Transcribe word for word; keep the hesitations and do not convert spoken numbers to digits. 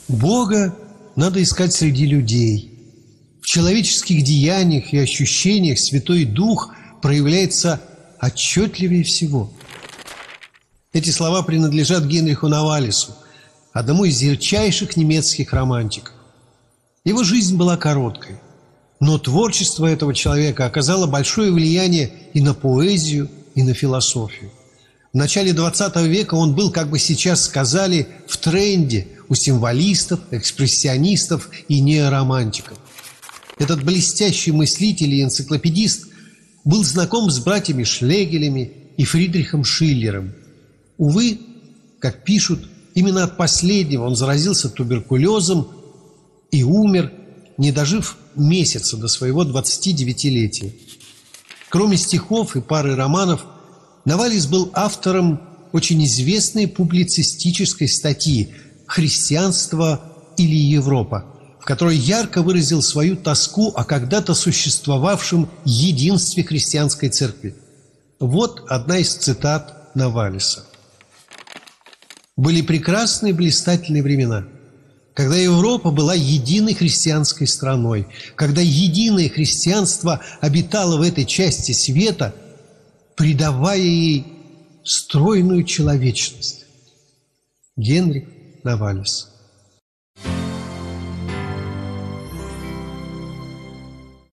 Бога надо искать среди людей. В человеческих деяниях и ощущениях Святой Дух проявляется отчетливее всего. Эти слова принадлежат Генриху Навалису, одному из ярчайших немецких романтиков. Его жизнь была короткой, но творчество этого человека оказало большое влияние и на поэзию, и на философию. В начале двадцатого века он был, как бы сейчас сказали, в тренде у символистов, экспрессионистов и неоромантиков. Этот блестящий мыслитель и энциклопедист был знаком с братьями Шлегелями и Фридрихом Шиллером. Увы, как пишут, именно от последнего он заразился туберкулезом и умер, не дожив месяца до своего двадцатидевятилетия. Кроме стихов и пары романов, Навалис был автором очень известной публицистической статьи «Христианство или Европа», в которой ярко выразил свою тоску о когда-то существовавшем единстве христианской церкви. Вот одна из цитат Навалиса. «Были прекрасные блистательные времена, когда Европа была единой христианской страной, когда единое христианство обитало в этой части света, придавая ей стройную человечность». Генрих Навалис.